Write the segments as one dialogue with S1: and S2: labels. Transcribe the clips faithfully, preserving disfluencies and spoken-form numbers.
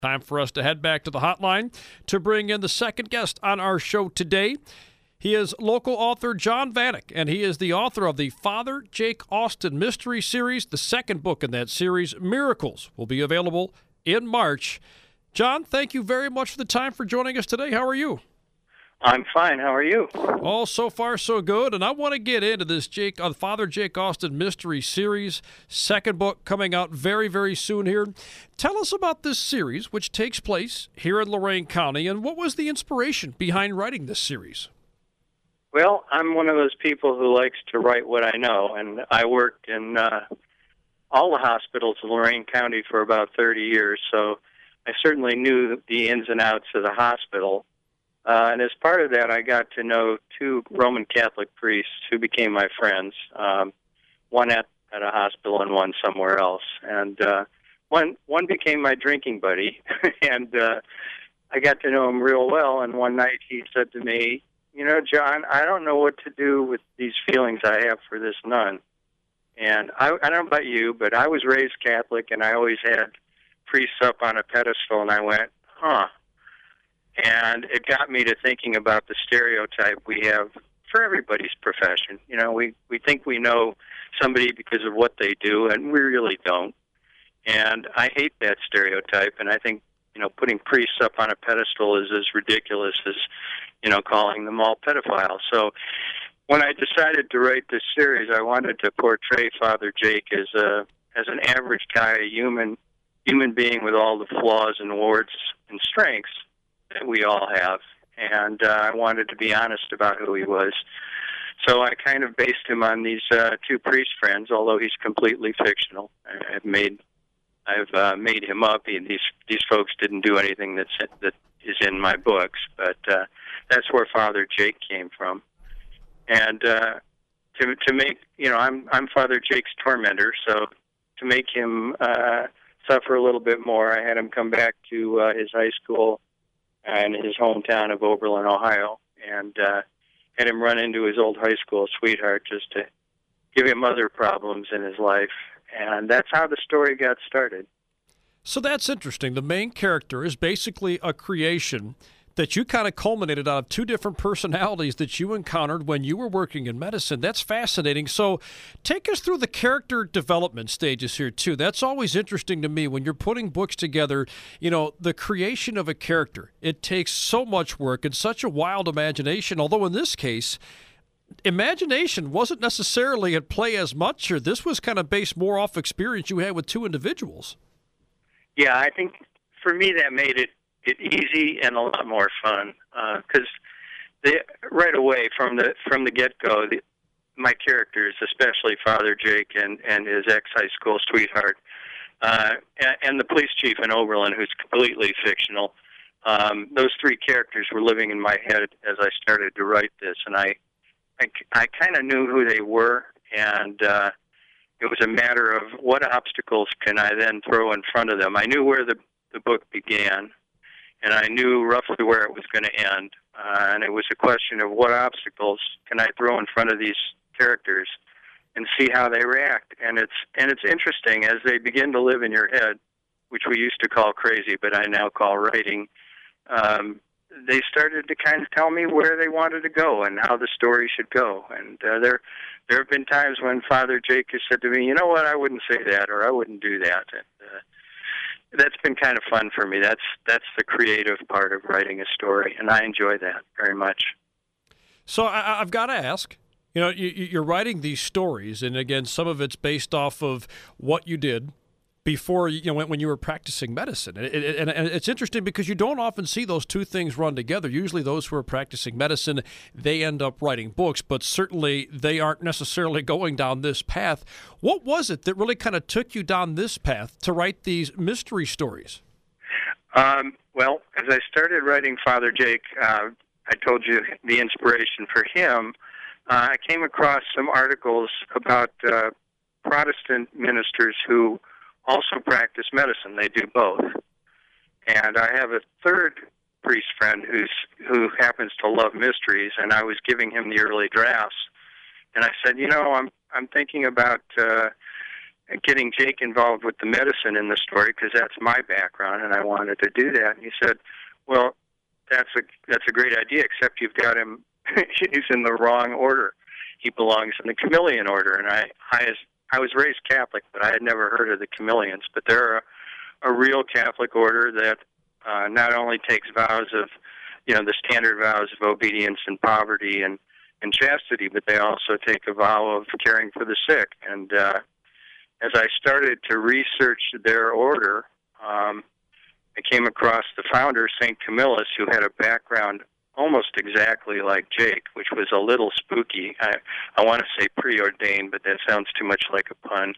S1: Time for us to head back to the hotline to bring in the second guest on our show today. He is local author John Vanek, and he is the author of the Father Jake Austin Mystery Series. The second book in that series, Miracles, will be available in March. John, thank you very much for the time for joining us today. How are you?
S2: I'm fine. How are you?
S1: Oh, so far so good. And I want to get into this Jake, uh, Father Jake Austin Mystery Series, second book coming out very, very soon here. Tell us about this series, which takes place here in Lorain County, and what was the inspiration behind writing this series?
S2: Well, I'm one of those people who likes to write what I know, and I worked in uh, all the hospitals in Lorain County for about thirty years, so I certainly knew the ins and outs of the hospital. Uh, and as part of that, I got to know two Roman Catholic priests who became my friends, um, one at, at a hospital and one somewhere else. And uh, one one became my drinking buddy, and uh, I got to know him real well. And one night he said to me, you know, John, I don't know what to do with these feelings I have for this nun. And I, I don't know about you, but I was raised Catholic, and I always had priests up on a pedestal, and I went, huh. And it got me to thinking about the stereotype we have for everybody's profession. You know, we, we think we know somebody because of what they do, and we really don't. And I hate that stereotype, and I think, you know, putting priests up on a pedestal is as ridiculous as, you know, calling them all pedophiles. So when I decided to write this series, I wanted to portray Father Jake as a as an average guy, a human human being with all the flaws and warts and strengths that we all have, and uh, I wanted to be honest about who he was. So I kind of based him on these uh, two priest friends, although he's completely fictional. I- I've made I've uh, made him up. He, these these folks didn't do anything that's that is in my books, but uh, that's where Father Jake came from. And uh, to to make you know, I'm I'm Father Jake's tormentor, so to make him uh, suffer a little bit more, I had him come back to uh, his high school in his hometown of Oberlin, Ohio, and uh, had him run into his old high school sweetheart just to give him other problems in his life. And that's how the story got started.
S1: So that's interesting. The main character is basically a creation that you kind of culminated out of two different personalities that you encountered when you were working in medicine. That's fascinating. So take us through the character development stages here, too. That's always interesting to me when you're putting books together. You know, the creation of a character, it takes so much work and such a wild imagination, although in this case, imagination wasn't necessarily at play as much, or this was kind of based more off experience you had with two individuals.
S2: Yeah, I think for me that made it it easy and a lot more fun, because uh, right away from the from the get-go, the, my characters, especially Father Jake and, and his ex-high school sweetheart, uh, and, and the police chief in Oberlin, who's completely fictional, um, those three characters were living in my head as I started to write this, and I I, I kind of knew who they were, and uh, it was a matter of what obstacles can I then throw in front of them. I knew where the, the book began, and I knew roughly where it was going to end. Uh, and it was a question of what obstacles can I throw in front of these characters and see how they react. And it's and it's interesting as they begin to live in your head, which we used to call crazy, but I now call writing. Um, they started to kind of tell me where they wanted to go and how the story should go. And uh, there there have been times when Father Jake has said to me, you know what, I wouldn't say that, or I wouldn't do that. And, uh, that's been kind of fun for me. That's that's the creative part of writing a story, and I enjoy that very much.
S1: So I, I've got to ask, you know, you, you're writing these stories, and again, some of it's based off of what you did before, you know, when, when you were practicing medicine. And, it, and, and it's interesting because you don't often see those two things run together. Usually those who are practicing medicine, they end up writing books, but certainly they aren't necessarily going down this path. What was it that really kind of took you down this path to write these mystery stories?
S2: Um, well, as I started writing Father Jake, uh, I told you the inspiration for him. Uh, I came across some articles about uh, Protestant ministers who also practice medicine. They do both. And I have a third priest friend who's who happens to love mysteries, and I was giving him the early drafts. And I said, you know, I'm I'm thinking about uh, getting Jake involved with the medicine in the story because that's my background, and I wanted to do that. And he said, "Well, that's a that's a great idea, except you've got him. He's in the wrong order. He belongs in the Camillian order." And I, I, I was raised Catholic, but I had never heard of the Camillians. But they're a, a real Catholic order that uh, not only takes vows of, you know, the standard vows of obedience and poverty and, and chastity, but they also take a vow of caring for the sick. And uh, as I started to research their order, um, I came across the founder, Saint Camillus, who had a background almost exactly like Jake, which was a little spooky. I, I want to say preordained, but that sounds too much like a pun.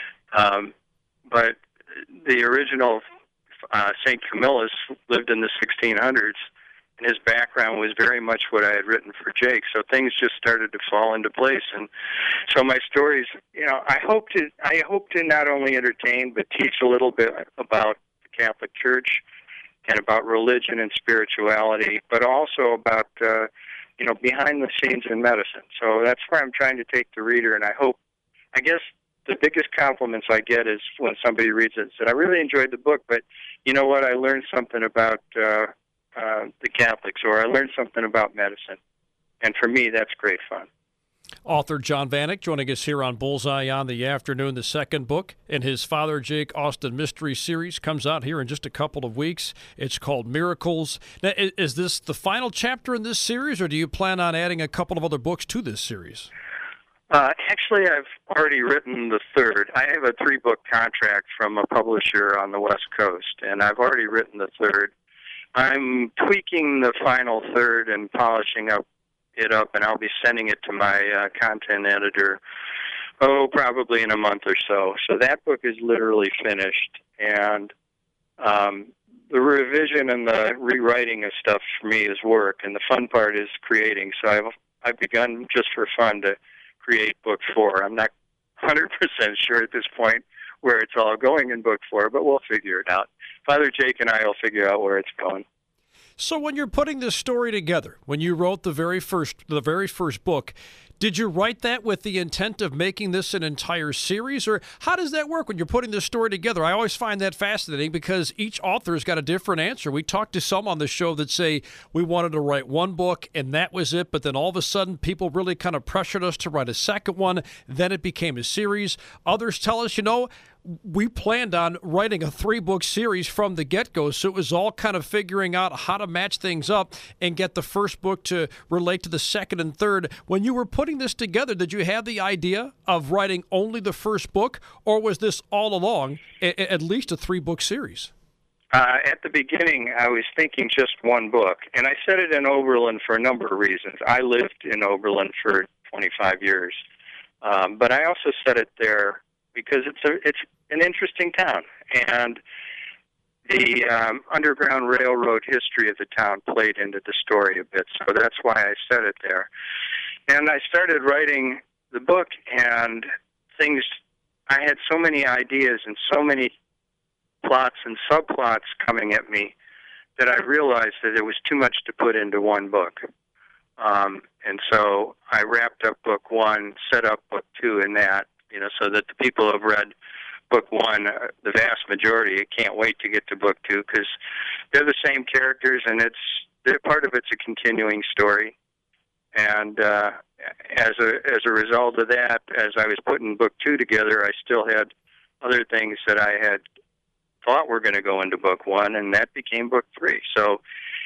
S2: Um, but the original uh, Saint Camillus lived in the sixteen hundreds, and his background was very much what I had written for Jake. So things just started to fall into place, and so my stories, you know, I hope to I hope to not only entertain but teach a little bit about the Catholic Church and about religion and spirituality, but also about, uh, you know, behind the scenes in medicine. So that's where I'm trying to take the reader, and I hope, I guess the biggest compliments I get is when somebody reads it and said, "I really enjoyed the book, but you know what, I learned something about uh, uh, the Catholics," or "I learned something about medicine." And for me, that's great fun.
S1: Author John Vanek joining us here on Bullseye on the Afternoon. The second book in his Father Jake Austin Mystery Series comes out here in just a couple of weeks. It's called Miracles. Now, is this the final chapter in this series, or do you plan on adding a couple of other books to this series?
S2: Uh, actually, I've already written the third. I have a three-book contract from a publisher on the West Coast, and I've already written the third. I'm tweaking the final third and polishing up it up, and I'll be sending it to my uh, content editor, oh, probably in a month or so. So that book is literally finished, and um, the revision and the rewriting of stuff for me is work, and the fun part is creating. So I've I've begun just for fun to create book four. I'm not one hundred percent sure at this point where it's all going in book four, but we'll figure it out. Father Jake and I will figure out where it's going.
S1: So when you're putting this story together, when you wrote the very first the very first book, did you write that with the intent of making this an entire series, or how does that work when you're putting this story together? I always find that fascinating because each author's got a different answer. We talked to some on the show that say we wanted to write one book and that was it, but then all of a sudden people really kind of pressured us to write a second one. Then it became a series. Others tell us, you know, we planned on writing a three-book series from the get-go, so it was all kind of figuring out how to match things up and get the first book to relate to the second and third. When you were putting this together, did you have the idea of writing only the first book, or was this all along a- at least a three-book series?
S2: Uh, at the beginning, I was thinking just one book, and I set it in Oberlin for a number of reasons. I lived in Oberlin for twenty-five years, um, but I also set it there because it's a it's an interesting town, and the um, Underground Railroad history of the town played into the story a bit, so that's why I set it there. And I started writing the book, and things, I had so many ideas and so many plots and subplots coming at me that I realized that it was too much to put into one book. Um, and so I wrapped up book one, set up book two in that, you know, so that the people who have read book one, uh, the vast majority, can't wait to get to book two because they're the same characters, and it's they're part of it's a continuing story. And uh, as a as a result of that, as I was putting book two together, I still had other things that I had thought were going to go into book one, and that became book three. So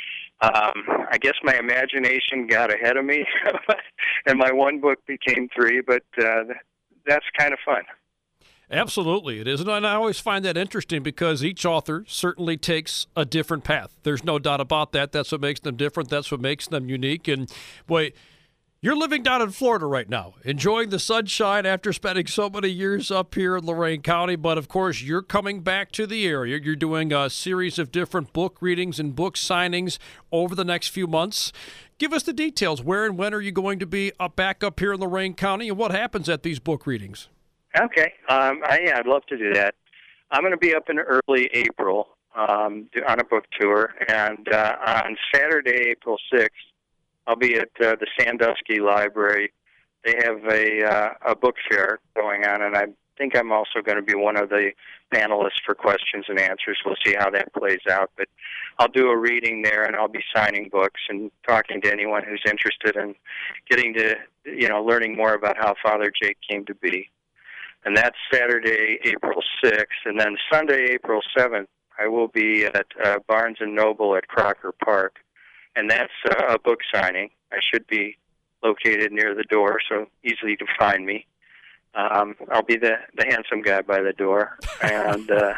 S2: um, I guess my imagination got ahead of me, and my one book became three, but uh, that's kind of fun.
S1: Absolutely, it is. And I always find that interesting because each author certainly takes a different path. There's no doubt about that. That's what makes them different. That's what makes them unique. And, boy, you're living down in Florida right now, enjoying the sunshine after spending so many years up here in Lorain County. But, of course, you're coming back to the area. You're doing a series of different book readings and book signings over the next few months. Give us the details. Where and when are you going to be up back up here in Lorain County, and what happens at these book readings?
S2: Okay. Um, I, yeah, I'd love to do that. I'm going to be up in early April um, on a book tour, and uh, on Saturday, April sixth, I'll be at uh, the Sandusky Library. They have a uh, a book fair going on, and I think I'm also going to be one of the panelists for questions and answers. We'll see how that plays out. But I'll do a reading there, and I'll be signing books and talking to anyone who's interested in getting to, you know, learning more about how Father Jake came to be. And that's Saturday, April sixth. And then Sunday, April seventh, I will be at uh, Barnes and Noble at Crocker Park. And that's uh, a book signing. I should be located near the door, so easy to find me. Um, I'll be the, the handsome guy by the door. And uh,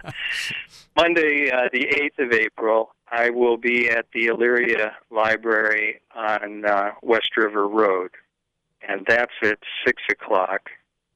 S2: Monday, uh, the eighth of April, I will be at the Elyria Library on uh, West River Road. And that's at six o'clock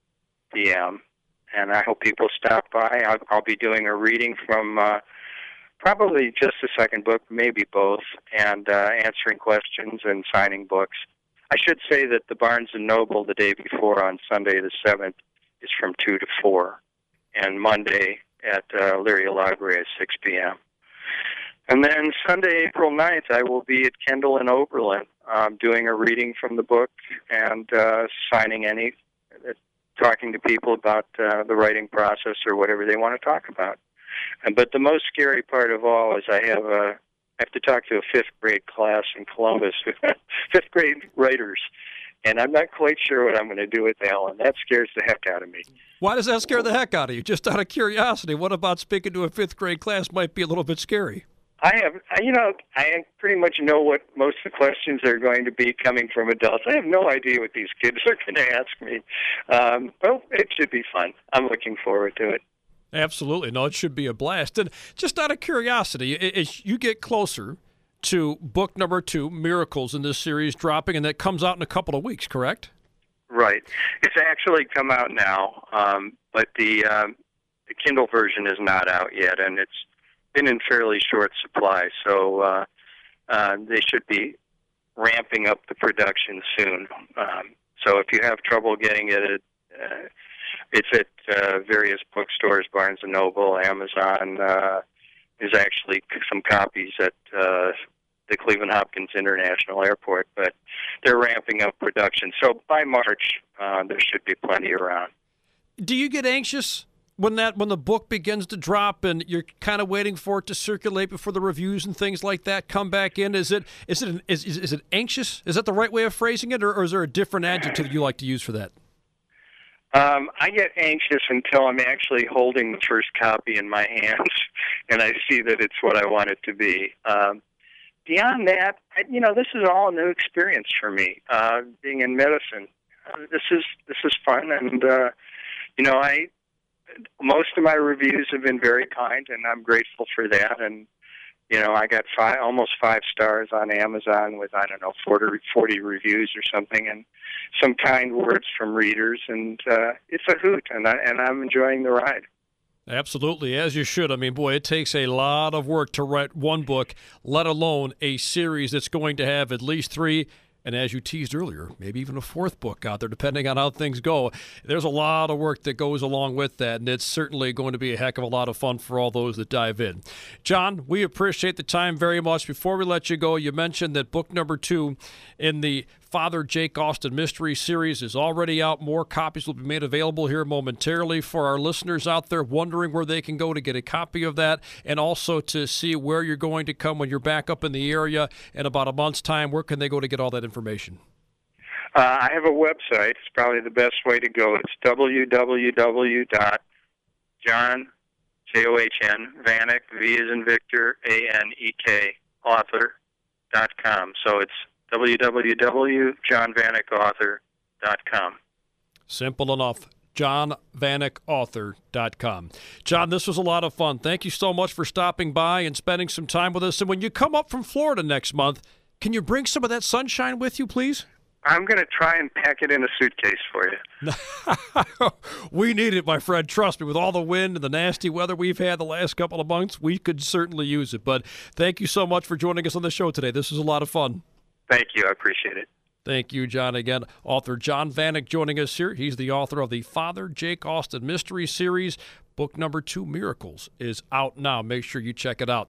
S2: p m And I hope people stop by. I'll, I'll be doing a reading from uh, probably just the second book, maybe both, and uh, answering questions and signing books. I should say that the Barnes and Noble the day before on Sunday the seventh is from two to four, and Monday at uh, Elyria Library at six p m And then Sunday, April ninth, I will be at Kendall and Oberlin um, doing a reading from the book and uh, signing any, uh, talking to people about uh, the writing process or whatever they want to talk about. And, but the most scary part of all is I have a I have to talk to a fifth grade class in Columbus, fifth grade writers, and I'm not quite sure what I'm going to do with Alan. That scares the heck out of me.
S1: Why does that scare the heck out of you? Just out of curiosity, what about speaking to a fifth grade class might be a little bit scary?
S2: I have, you know, I pretty much know what most of the questions are going to be coming from adults. I have no idea what these kids are going to ask me. Um, well, it should be fun. I'm looking forward to it.
S1: Absolutely. No, it should be a blast. And just out of curiosity, as you get closer to book number two, Miracles, in this series dropping, and that comes out in a couple of weeks, correct?
S2: Right. It's actually come out now, um, but the, um, the Kindle version is not out yet, and it's been in fairly short supply, so uh, uh, they should be ramping up the production soon. Um, so if you have trouble getting it, uh, it's at uh, various bookstores, Barnes and Noble, Amazon. Uh, there's actually some copies at uh, the Cleveland Hopkins International Airport, but they're ramping up production. So by March, uh, there should be plenty around.
S1: Do you get anxious when that when the book begins to drop and you're kind of waiting for it to circulate before the reviews and things like that come back in? Is it is it an, is, is is it anxious? Is that the right way of phrasing it, or, or is there a different adjective that you like to use for that?
S2: Um, I get anxious until I'm actually holding the first copy in my hands and I see that it's what I want it to be. Um, beyond that, I, you know, this is all a new experience for me. Uh, being in medicine, uh, this is this is fun, and uh, you know, I most of my reviews have been very kind, and I'm grateful for that. And you know, I got five, almost five stars on Amazon with, I don't know, forty, forty reviews or something, and some kind words from readers, and uh, it's a hoot, and, I, and I'm enjoying the ride.
S1: Absolutely, as you should. I mean, boy, it takes a lot of work to write one book, let alone a series that's going to have at least three, and as you teased earlier, maybe even a fourth book out there, depending on how things go. There's a lot of work that goes along with that, and it's certainly going to be a heck of a lot of fun for all those that dive in. John, we appreciate the time very much. Before we let you go, you mentioned that book number two in the Father Jake Austin Mystery Series is already out. More copies will be made available here momentarily for our listeners out there wondering where they can go to get a copy of that, and also to see where you're going to come when you're back up in the area in about a month's time. Where can they go to get all that information?
S2: Uh, I have a website. It's probably the best way to go. It's w w w dot john, J O H N, Vanek, V as in Victor, A N E K, author dot com. So it's w w w dot john vanek author dot com.
S1: Simple enough. john vanek author dot com. John, this was a lot of fun. Thank you so much for stopping by and spending some time with us. And when you come up from Florida next month, can you bring some of that sunshine with you, please?
S2: I'm going to try and pack it in a suitcase for you.
S1: We need it, my friend. Trust me, with all the wind and the nasty weather we've had the last couple of months, we could certainly use it. But thank you so much for joining us on the show today. This was a lot of fun.
S2: Thank you. I appreciate it.
S1: Thank you, John. Again, author John Vanek joining us here. He's the author of the Father Jake Austin Mystery Series. Book number two, Miracles, is out now. Make sure you check it out.